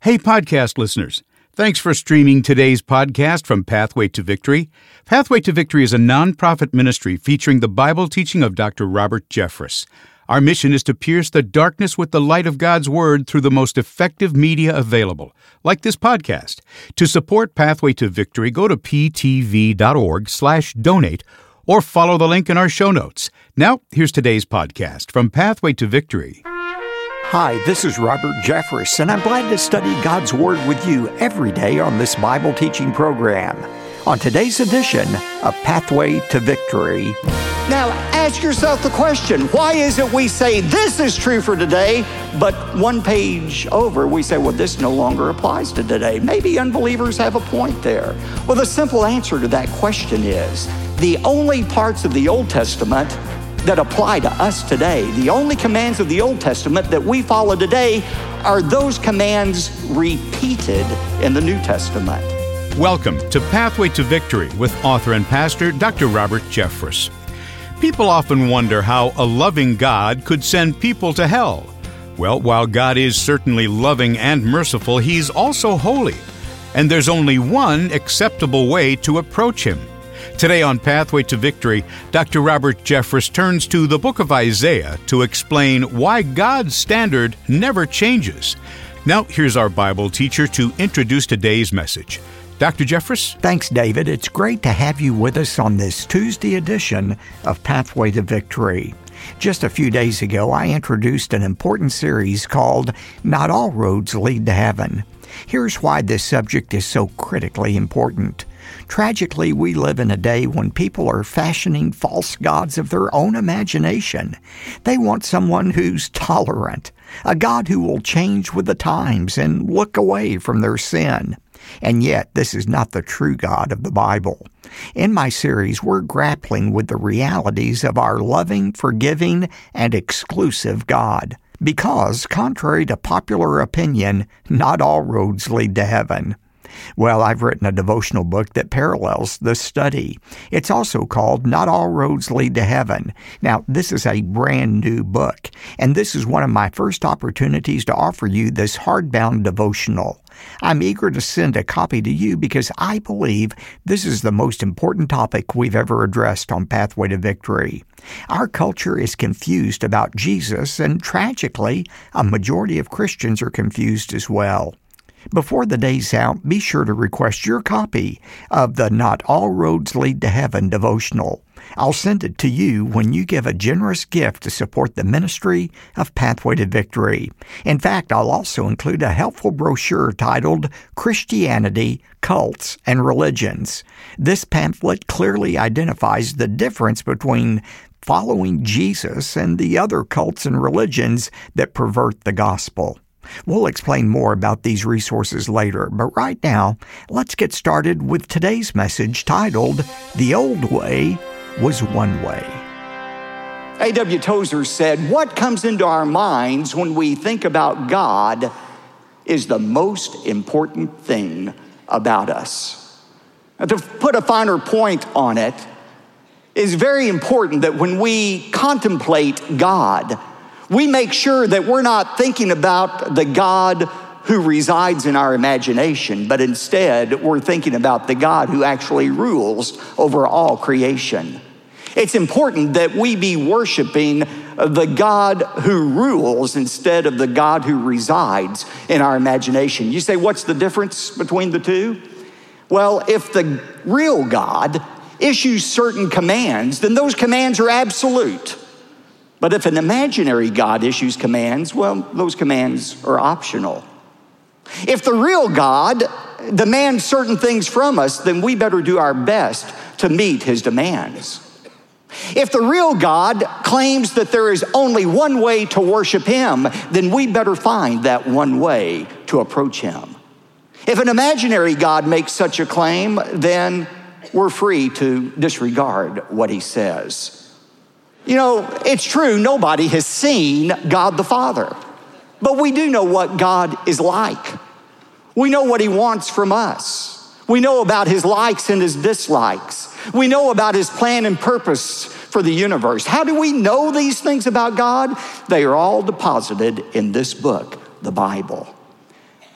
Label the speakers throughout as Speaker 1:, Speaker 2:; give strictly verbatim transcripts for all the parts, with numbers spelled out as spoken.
Speaker 1: Hey, podcast listeners. Thanks for streaming today's podcast from Pathway to Victory. Pathway to Victory is a nonprofit ministry featuring the Bible teaching of Doctor Robert Jeffress. Our mission is to pierce the darkness with the light of God's Word through the most effective media available, like this podcast. To support Pathway to Victory, go to ptv.org slash donate or follow the link in our show notes. Now, here's today's podcast from Pathway to Victory.
Speaker 2: Hi, this is Robert Jeffress, and I'm glad to study God's Word with you every day on this Bible teaching program. On today's edition of Pathway to Victory. Now, ask yourself the question, why is it we say this is true for today, but one page over we say, well, this no longer applies to today? Maybe unbelievers have a point there. Well, the simple answer to that question is the only parts of the Old Testament that apply to us today, the only commands of the Old Testament that we follow today are those commands repeated in the New Testament.
Speaker 1: Welcome to Pathway to Victory with author and pastor Doctor Robert Jeffress. People often wonder how a loving God could send people to hell. Well, while God is certainly loving and merciful, He's also holy. And there's only one acceptable way to approach Him. Today on Pathway to Victory, Doctor Robert Jeffress turns to the book of Isaiah to explain why God's standard never changes. Now, here's our Bible teacher to introduce today's message. Doctor Jeffress?
Speaker 2: Thanks, David. It's great to have you with us on this Tuesday edition of Pathway to Victory. Just a few days ago, I introduced an important series called Not All Roads Lead to Heaven. Here's why this subject is so critically important. Tragically, we live in a day when people are fashioning false gods of their own imagination. They want someone who's tolerant, a God who will change with the times and look away from their sin. And yet, this is not the true God of the Bible. In my series, we're grappling with the realities of our loving, forgiving, and exclusive God. Because, contrary to popular opinion, not all roads lead to heaven. Well, I've written a devotional book that parallels this study. It's also called Not All Roads Lead to Heaven. Now, this is a brand new book, and this is one of my first opportunities to offer you this hardbound devotional. I'm eager to send a copy to you because I believe this is the most important topic we've ever addressed on Pathway to Victory. Our culture is confused about Jesus, and tragically, a majority of Christians are confused as well. Before the day's out, be sure to request your copy of the Not All Roads Lead to Heaven devotional. I'll send it to you when you give a generous gift to support the ministry of Pathway to Victory. In fact, I'll also include a helpful brochure titled Christianity, Cults, and Religions. This pamphlet clearly identifies the difference between following Jesus and the other cults and religions that pervert the gospel. We'll explain more about these resources later, but right now, let's get started with today's message titled, The Old Way Was One Way. A W Tozer said, what comes into our minds when we think about God is the most important thing about us. Now, to put a finer point on it, it's very important that when we contemplate God, we make sure that we're not thinking about the God who resides in our imagination, but instead we're thinking about the God who actually rules over all creation. It's important that we be worshiping the God who rules instead of the God who resides in our imagination. You say, what's the difference between the two? Well, if the real God issues certain commands, then those commands are absolute. But if an imaginary God issues commands, well, those commands are optional. If the real God demands certain things from us, then we better do our best to meet His demands. If the real God claims that there is only one way to worship Him, then we better find that one way to approach Him. If an imaginary God makes such a claim, then we're free to disregard what He says. You know, it's true, nobody has seen God the Father, but we do know what God is like. We know what He wants from us. We know about His likes and His dislikes. We know about His plan and purpose for the universe. How do we know these things about God? They are all deposited in this book, the Bible.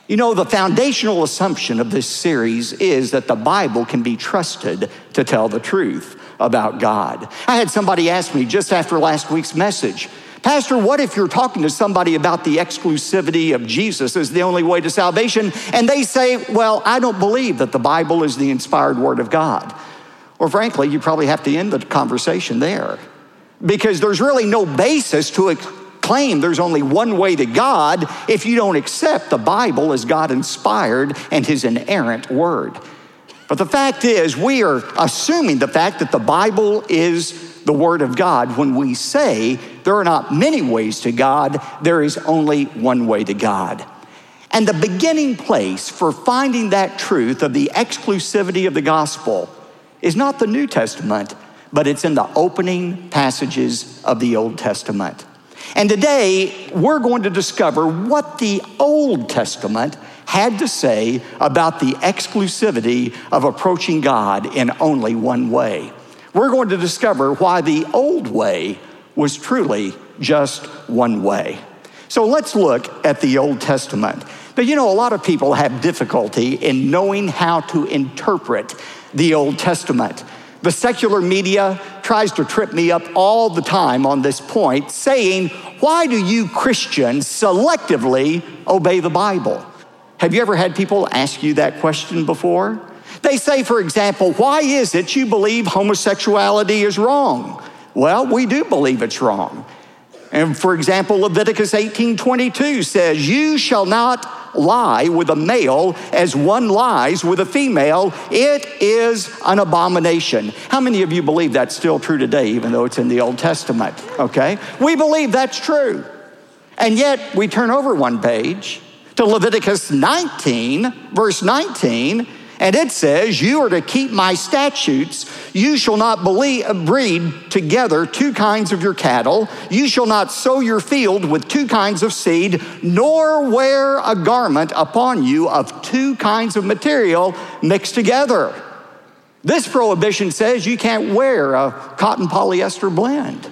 Speaker 2: You know, the foundational assumption of this series is that the Bible can be trusted to tell the truth about God. I had somebody ask me just after last week's message, Pastor, what if you're talking to somebody about the exclusivity of Jesus as the only way to salvation, and they say, well, I don't believe that the Bible is the inspired word of God? Or frankly, you probably have to end the conversation there, because there's really no basis to claim there's only one way to God if you don't accept the Bible as God-inspired and his inerrant word. But the fact is, we are assuming the fact that the Bible is the word of God when we say there are not many ways to God, there is only one way to God. And the beginning place for finding that truth of the exclusivity of the gospel is not the New Testament, but it's in the opening passages of the Old Testament. And today, we're going to discover what the Old Testament had to say about the exclusivity of approaching God in only one way. We're going to discover why the old way was truly just one way. So let's look at the Old Testament. Now, you know, a lot of people have difficulty in knowing how to interpret the Old Testament. The secular media tries to trip me up all the time on this point, saying, why do you Christians selectively obey the Bible? Have you ever had people ask you that question before? They say, for example, why is it you believe homosexuality is wrong? Well, we do believe it's wrong. And for example, Leviticus eighteen twenty-two says, you shall not lie with a male as one lies with a female. It is an abomination. How many of you believe that's still true today, even though it's in the Old Testament? Okay, we believe that's true. And yet we turn over one page to Leviticus nineteen, verse nineteen, and it says, you are to keep my statutes. You shall not believe, breed together two kinds of your cattle. You shall not sow your field with two kinds of seed, nor wear a garment upon you of two kinds of material mixed together. This prohibition says you can't wear a cotton polyester blend.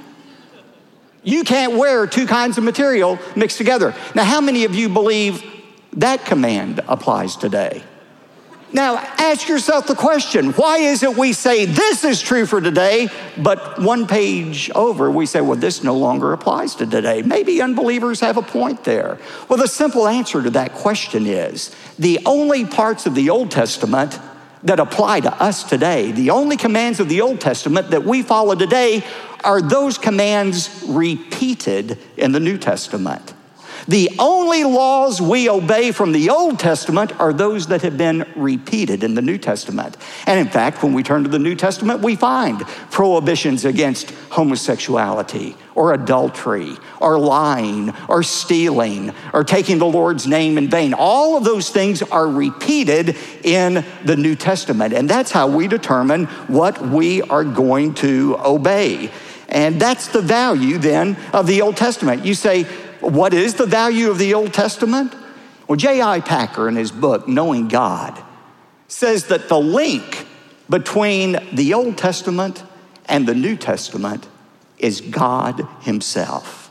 Speaker 2: You can't wear two kinds of material mixed together. Now, how many of you believe that command applies today? Now, ask yourself the question, why is it we say this is true for today, but one page over we say, well, this no longer applies to today? Maybe unbelievers have a point there. Well, the simple answer to that question is the only parts of the Old Testament that apply to us today, the only commands of the Old Testament that we follow today are those commands repeated in the New Testament. The only laws we obey from the Old Testament are those that have been repeated in the New Testament. And in fact, when we turn to the New Testament, we find prohibitions against homosexuality or adultery or lying or stealing or taking the Lord's name in vain. All of those things are repeated in the New Testament. And that's how we determine what we are going to obey. And that's the value then of the Old Testament. You say, what is the value of the Old Testament? Well, J I Packer in his book, Knowing God, says that the link between the Old Testament and the New Testament is God himself.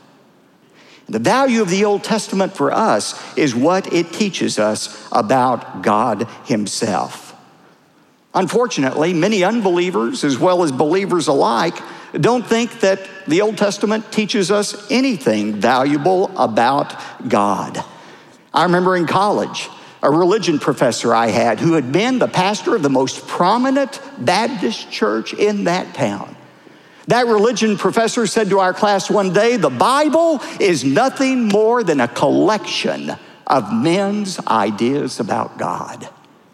Speaker 2: The value of the Old Testament for us is what it teaches us about God himself. Unfortunately, many unbelievers, as well as believers alike, don't think that the Old Testament teaches us anything valuable about God. I remember in college, a religion professor I had who had been the pastor of the most prominent Baptist church in that town. That religion professor said to our class one day, the Bible is nothing more than a collection of men's ideas about God.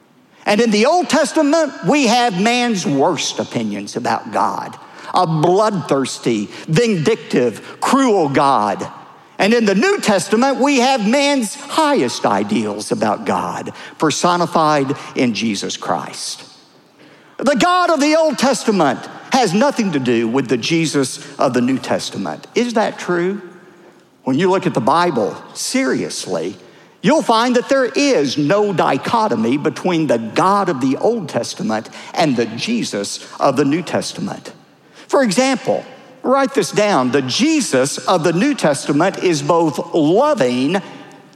Speaker 2: And in the Old Testament, we have man's worst opinions about God. A bloodthirsty, vindictive, cruel God. And in the New Testament, we have man's highest ideals about God, personified in Jesus Christ. The God of the Old Testament has nothing to do with the Jesus of the New Testament. Is that true? When you look at the Bible seriously, you'll find that there is no dichotomy between the God of the Old Testament and the Jesus of the New Testament. For example, write this down. The Jesus of the New Testament is both loving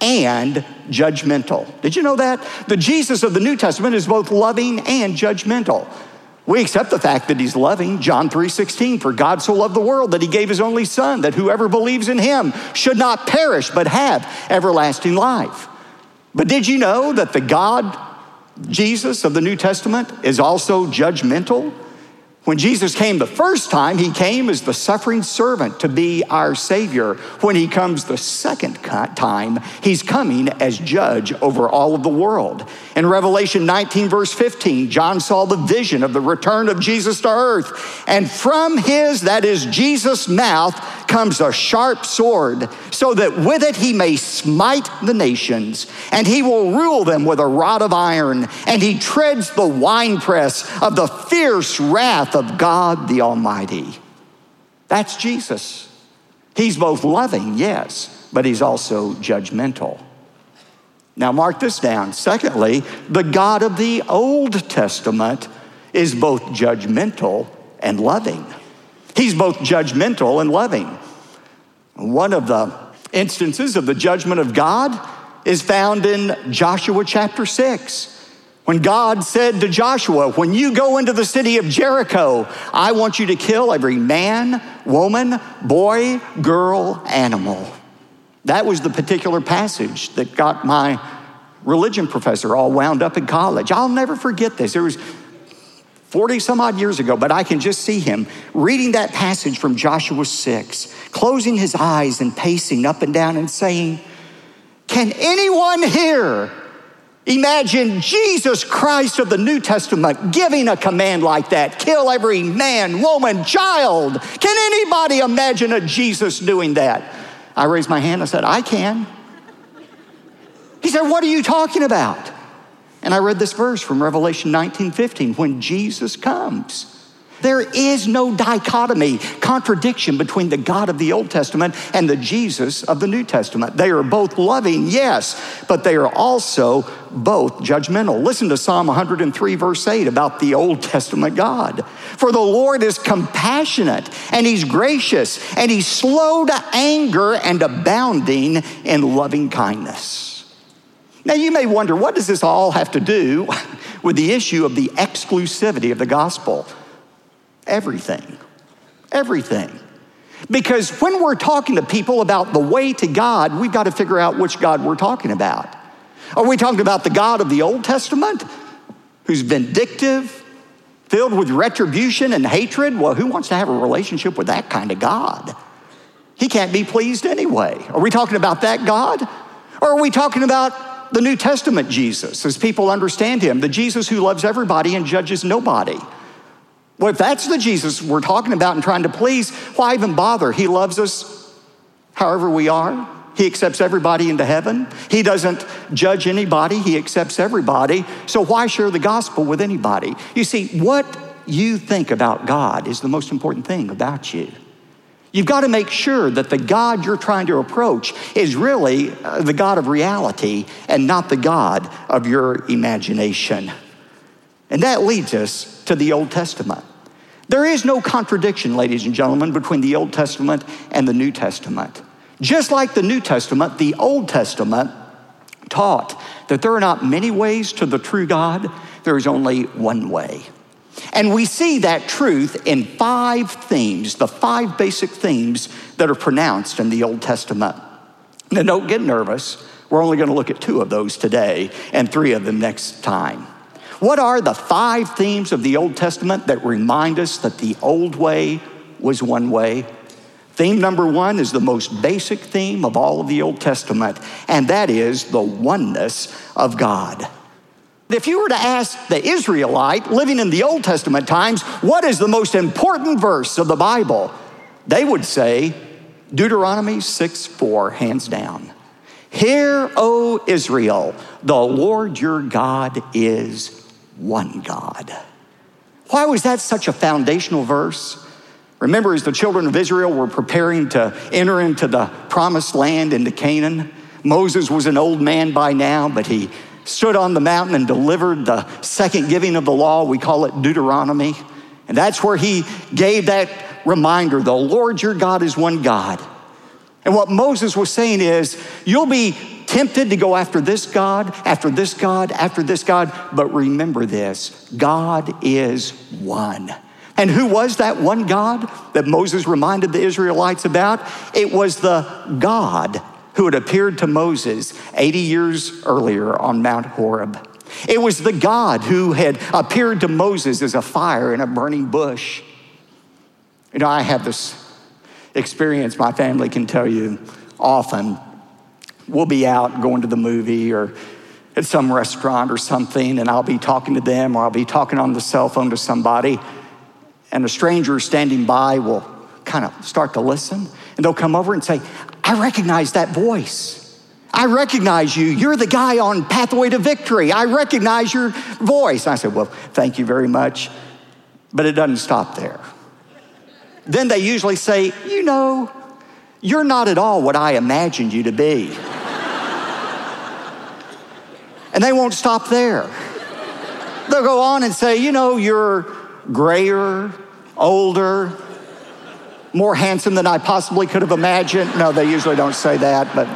Speaker 2: and judgmental. Did you know that? The Jesus of the New Testament is both loving and judgmental. We accept the fact that he's loving. John three sixteen, for God so loved the world that he gave his only son, that whoever believes in him should not perish, but have everlasting life. But did you know that the God, Jesus of the New Testament, is also judgmental? When Jesus came the first time, he came as the suffering servant to be our Savior. When he comes the second time, he's coming as judge over all of the world. In Revelation nineteen, verse fifteen, John saw the vision of the return of Jesus to earth. And from his, that is Jesus' mouth, comes a sharp sword, so that with it he may smite the nations. And he will rule them with a rod of iron. And he treads the winepress of the fierce wrath of God the Almighty. That's Jesus. He's both loving, yes, but he's also judgmental. Now mark this down. Secondly, the God of the Old Testament is both judgmental and loving. He's both judgmental and loving. One of the instances of the judgment of God is found in Joshua chapter six. When God said to Joshua, when you go into the city of Jericho, I want you to kill every man, woman, boy, girl, animal. That was the particular passage that got my religion professor all wound up in college. I'll never forget this. It was forty some odd years ago, but I can just see him reading that passage from Joshua six, closing his eyes and pacing up and down and saying, can anyone here imagine Jesus Christ of the New Testament giving a command like that? Kill every man, woman, child. Can anybody imagine a Jesus doing that? I raised my hand and said, I can. He said, what are you talking about? And I read this verse from Revelation nineteen fifteen, when Jesus comes. There is no dichotomy, contradiction between the God of the Old Testament and the Jesus of the New Testament. They are both loving, yes, but they are also both judgmental. Listen to Psalm one hundred three, verse eight about the Old Testament God. For the Lord is compassionate, and he's gracious, and he's slow to anger and abounding in loving kindness. Now you may wonder, what does this all have to do with the issue of the exclusivity of the gospel? Everything, everything. Because when we're talking to people about the way to God, we've got to figure out which God we're talking about. Are we talking about the God of the Old Testament, who's vindictive, filled with retribution and hatred? Well, who wants to have a relationship with that kind of God? He can't be pleased anyway. Are we talking about that God? Or are we talking about the New Testament Jesus, as people understand him, the Jesus who loves everybody and judges nobody? Well, if that's the Jesus we're talking about and trying to please, why even bother? He loves us however we are. He accepts everybody into heaven. He doesn't judge anybody. He accepts everybody. So why share the gospel with anybody? You see, what you think about God is the most important thing about you. You've got to make sure that the God you're trying to approach is really uh, the God of reality and not the God of your imagination. And that leads us to the Old Testament. There is no contradiction, ladies and gentlemen, between the Old Testament and the New Testament. Just like the New Testament, the Old Testament taught that there are not many ways to the true God. There is only one way. And we see that truth in five themes, the five basic themes that are pronounced in the Old Testament. Now, don't get nervous. We're only going to look at two of those today and three of them next time. What are the five themes of the Old Testament that remind us that the old way was one way? Theme number one is the most basic theme of all of the Old Testament, and that is the oneness of God. If you were to ask the Israelite living in the Old Testament times, what is the most important verse of the Bible? They would say Deuteronomy six four, hands down. Hear, O Israel, the Lord your God is one God. Why was that such a foundational verse? Remember, as the children of Israel were preparing to enter into the promised land, into Canaan, Moses was an old man by now, but he stood on the mountain and delivered the second giving of the law. We call it Deuteronomy. And that's where he gave that reminder, the Lord your God is one God. And what Moses was saying is, you'll be tempted to go after this God, after this God, after this God. But remember this, God is one. And who was that one God that Moses reminded the Israelites about? It was the God who had appeared to Moses eighty years earlier on Mount Horeb. It was the God who had appeared to Moses as a fire in a burning bush. You know, I have this experience my family can tell you often. We'll be out going to the movie or at some restaurant or something, and I'll be talking to them or I'll be talking on the cell phone to somebody, and a stranger standing by will kind of start to listen, and they'll come over and say, I recognize that voice. I recognize you. You're the guy on Pathway to Victory. I recognize your voice. And I said, well, thank you very much. But it doesn't stop there. Then they usually say, you know, you're not at all what I imagined you to be. And they won't stop there. They'll go on and say, you know, you're grayer, older, more handsome than I possibly could have imagined. No, they usually don't say that, but...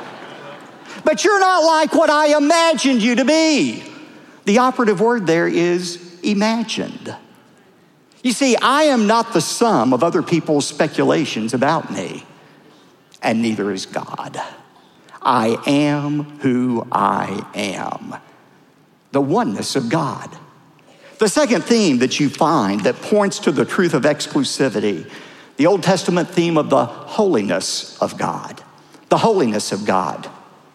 Speaker 2: But you're not like what I imagined you to be. The operative word there is imagined. You see, I am not the sum of other people's speculations about me, and neither is God. I am who I am. The oneness of God. The second theme that you find that points to the truth of exclusivity, the Old Testament theme of the holiness of God. The holiness of God.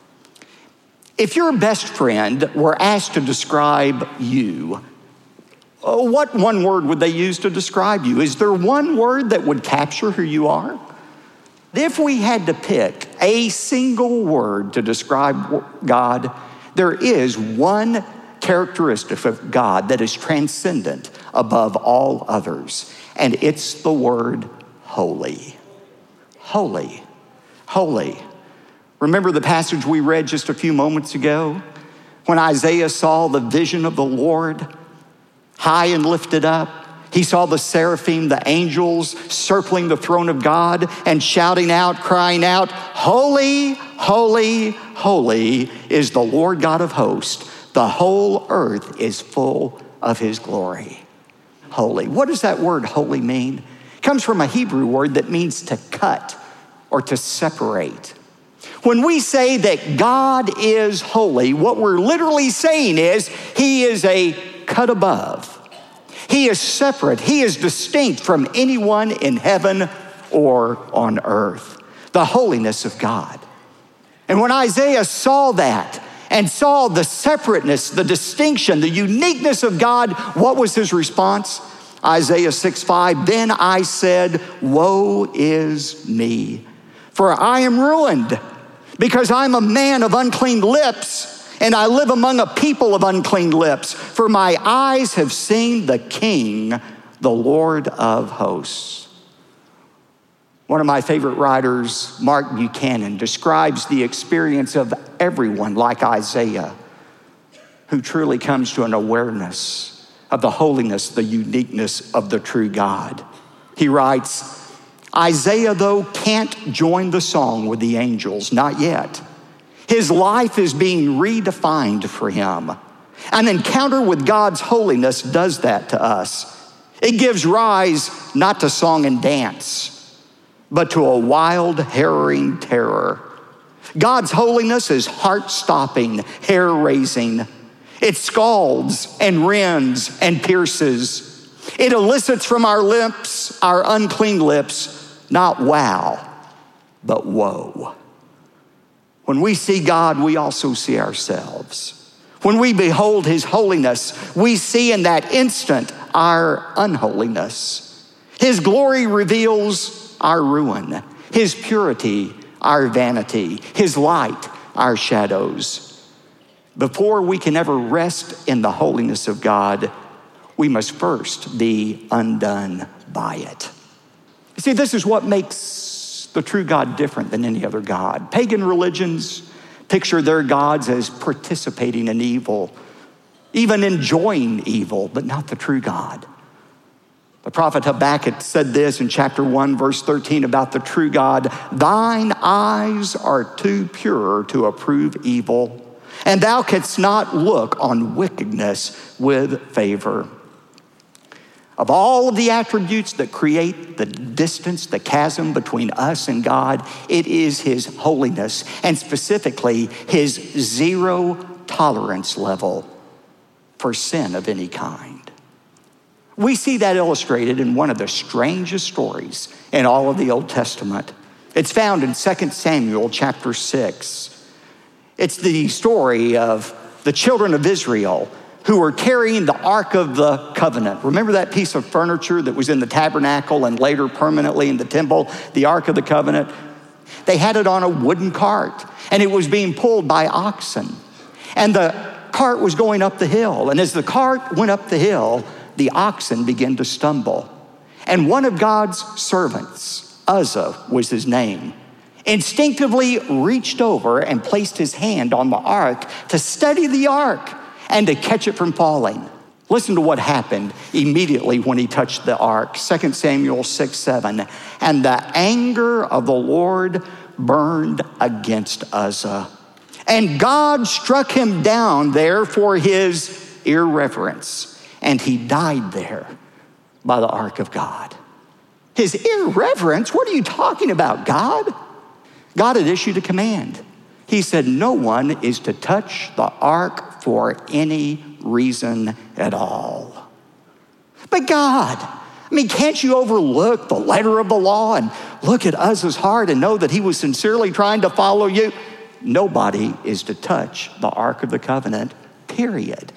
Speaker 2: If your best friend were asked to describe you, what one word would they use to describe you? Is there one word that would capture who you are? If we had to pick a single word to describe God, there is one characteristic of God that is transcendent above all others, and it's the word holy. Holy. Holy. Remember the passage we read just a few moments ago when Isaiah saw the vision of the Lord high and lifted up? He saw the seraphim, the angels circling the throne of God and shouting out, crying out, holy, holy, holy is the Lord God of hosts. The whole earth is full of his glory. Holy. What does that word holy mean? It comes from a Hebrew word that means to cut or to separate. When we say that God is holy, what we're literally saying is he is a cut above. He is separate. He is distinct from anyone in heaven or on earth. The holiness of God. And when Isaiah saw that and saw the separateness, the distinction, the uniqueness of God, what was his response? Isaiah six five, then I said, woe is me, for I am ruined, because I'm a man of unclean lips, and I live among a people of unclean lips. For my eyes have seen the King, the Lord of hosts. One of my favorite writers, Mark Buchanan, describes the experience of everyone like Isaiah, who truly comes to an awareness of the holiness, the uniqueness of the true God. He writes, Isaiah, though, can't join the song with the angels, not yet. His life is being redefined for him. An encounter with God's holiness does that to us. It gives rise not to song and dance, but to a wild, harrowing terror. God's holiness is heart-stopping, hair-raising. It scalds and rends and pierces. It elicits from our lips, our unclean lips, not wow, but woe. When we see God, we also see ourselves. When we behold his holiness, we see in that instant our unholiness. His glory reveals our ruin, his purity, our vanity, his light, our shadows. Before we can ever rest in the holiness of God, we must first be undone by it. You see, this is what makes the true God different than any other God. Pagan religions picture their gods as participating in evil, even enjoying evil, but not the true God. The prophet Habakkuk said this in chapter one, verse thirteen about the true God. Thine eyes are too pure to approve evil, and thou canst not look on wickedness with favor. Of all of the attributes that create the distance, the chasm between us and God, it is his holiness, and specifically his zero tolerance level for sin of any kind. We see that illustrated in one of the strangest stories in all of the Old Testament. It's found in Second Samuel chapter six. It's the story of the children of Israel who were carrying the Ark of the Covenant. Remember that piece of furniture that was in the tabernacle and later permanently in the temple, the Ark of the Covenant? They had it on a wooden cart, and it was being pulled by oxen. And the cart was going up the hill, and as the cart went up the hill, the oxen began to stumble. And one of God's servants, Uzzah was his name, instinctively reached over and placed his hand on the ark to steady the ark and to catch it from falling. Listen to what happened immediately when he touched the ark. Second Samuel six, seven. And the anger of the Lord burned against Uzzah, and God struck him down there for his irreverence, and he died there by the ark of God. His irreverence? What are you talking about, God? God had issued a command. He said no one is to touch the ark for any reason at all. But God, I mean, can't you overlook the letter of the law and look at Uzzah's heart and know that he was sincerely trying to follow you? Nobody is to touch the Ark of the Covenant, period.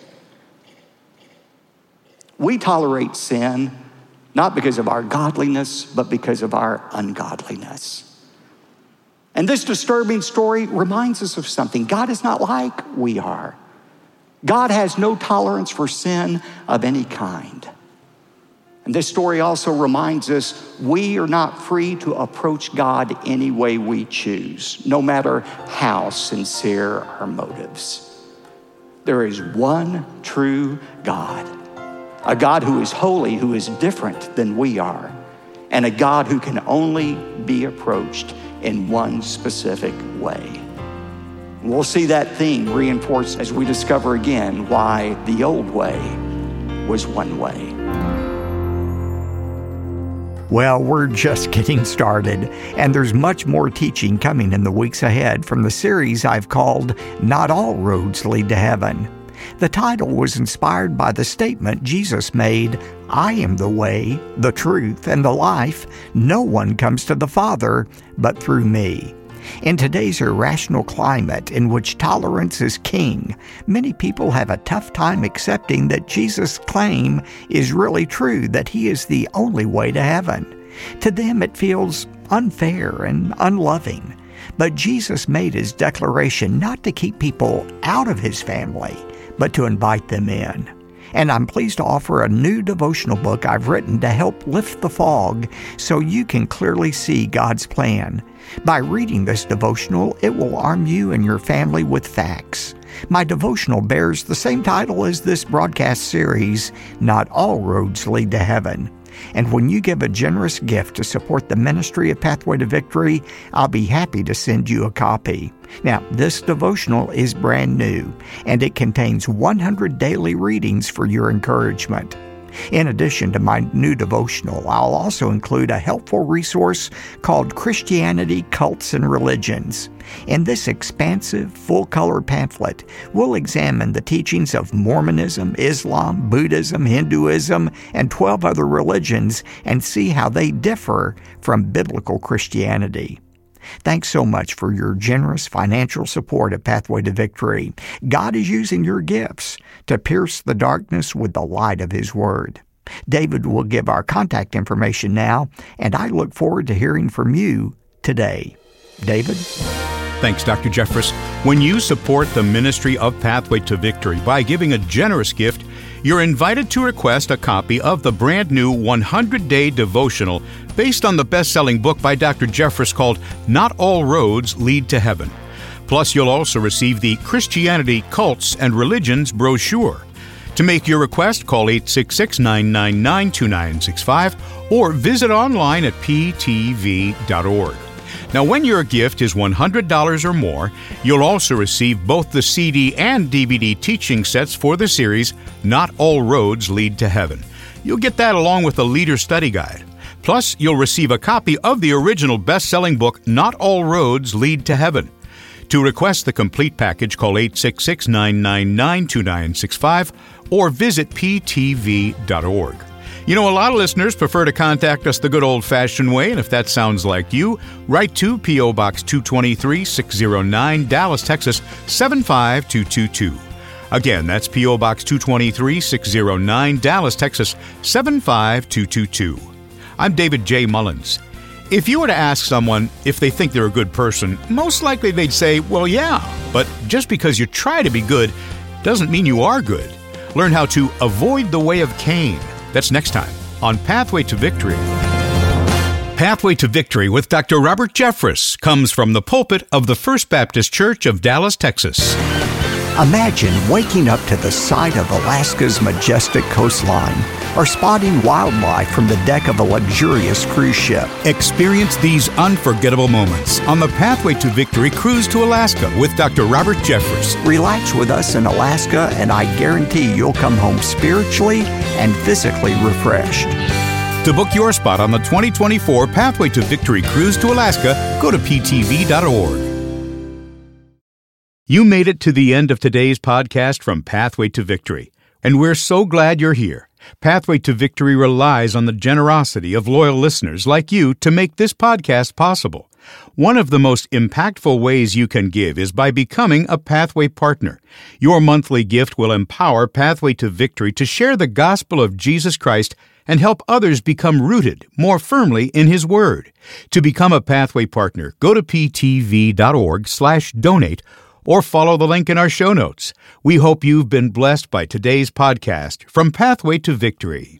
Speaker 2: We tolerate sin not because of our godliness, but because of our ungodliness. And this disturbing story reminds us of something. God is not like we are. God has no tolerance for sin of any kind. And this story also reminds us we are not free to approach God any way we choose, no matter how sincere our motives. There is one true God, a God who is holy, who is different than we are, and a God who can only be approached in one specific way. We'll see that theme reinforced as we discover again why the old way was one way.
Speaker 3: Well, we're just getting started, and there's much more teaching coming in the weeks ahead from the series I've called Not All Roads Lead to Heaven. The title was inspired by the statement Jesus made, I am the way, the truth, and the life. No one comes to the Father but through me. In today's irrational climate in which tolerance is king, many people have a tough time accepting that Jesus' claim is really true, that he is the only way to heaven. To them, it feels unfair and unloving. But Jesus made his declaration not to keep people out of his family, but to invite them in. And I'm pleased to offer a new devotional book I've written to help lift the fog so you can clearly see God's plan. By reading this devotional, it will arm you and your family with facts. My devotional bears the same title as this broadcast series, Not All Roads Lead to Heaven. And when you give a generous gift to support the ministry of Pathway to Victory, I'll be happy to send you a copy. Now, this devotional is brand new, and it contains one hundred daily readings for your encouragement. In addition to my new devotional, I'll also include a helpful resource called Christianity, Cults, and Religions. In this expansive, full-color pamphlet, we'll examine the teachings of Mormonism, Islam, Buddhism, Hinduism, and twelve other religions and see how they differ from biblical Christianity. Thanks so much for your generous financial support of Pathway to Victory. God is using your gifts to pierce the darkness with the light of His Word. David will give our contact information now, and I look forward to hearing from you today. David?
Speaker 1: Thanks, Doctor Jeffress. When you support the ministry of Pathway to Victory by giving a generous gift, you're invited to request a copy of the brand new one hundred day devotional based on the best-selling book by Doctor Jeffress called Not All Roads Lead to Heaven. Plus, you'll also receive the Christianity, Cults, and Religions brochure. To make your request, call eight six six, nine nine nine, two nine six five or visit online at p t v dot org. Now, when your gift is one hundred dollars or more, you'll also receive both the C D and D V D teaching sets for the series, Not All Roads Lead to Heaven. You'll get that along with a Leader Study Guide. Plus, you'll receive a copy of the original best-selling book, Not All Roads Lead to Heaven. To request the complete package, call eight six six, nine nine nine, two nine six five or visit p t v dot org. You know, a lot of listeners prefer to contact us the good old-fashioned way, and if that sounds like you, write to P O. Box two twenty-three, six oh nine, Dallas, Texas, seven five two two two. Again, that's P O. Box two twenty-three, six oh nine, Dallas, Texas, seven five two two two. I'm David J. Mullins. If you were to ask someone if they think they're a good person, most likely they'd say, well, yeah, but just because you try to be good doesn't mean you are good. Learn how to avoid the way of Cain. That's next time on Pathway to Victory. Pathway to Victory with Doctor Robert Jeffress comes from the pulpit of the First Baptist Church of Dallas, Texas.
Speaker 2: Imagine waking up to the sight of Alaska's majestic coastline or spotting wildlife from the deck of a luxurious cruise ship.
Speaker 1: Experience these unforgettable moments on the Pathway to Victory cruise to Alaska with Doctor Robert Jeffress.
Speaker 2: Relax with us in Alaska, and I guarantee you'll come home spiritually and physically refreshed.
Speaker 1: To book your spot on the twenty twenty-four Pathway to Victory cruise to Alaska, go to p t v dot org. You made it to the end of today's podcast from Pathway to Victory, and we're so glad you're here. Pathway to Victory relies on the generosity of loyal listeners like you to make this podcast possible. One of the most impactful ways you can give is by becoming a Pathway partner. Your monthly gift will empower Pathway to Victory to share the gospel of Jesus Christ and help others become rooted more firmly in His Word. To become a Pathway partner, go to p t v dot org slash donate or follow the link in our show notes. We hope you've been blessed by today's podcast from Pathway to Victory.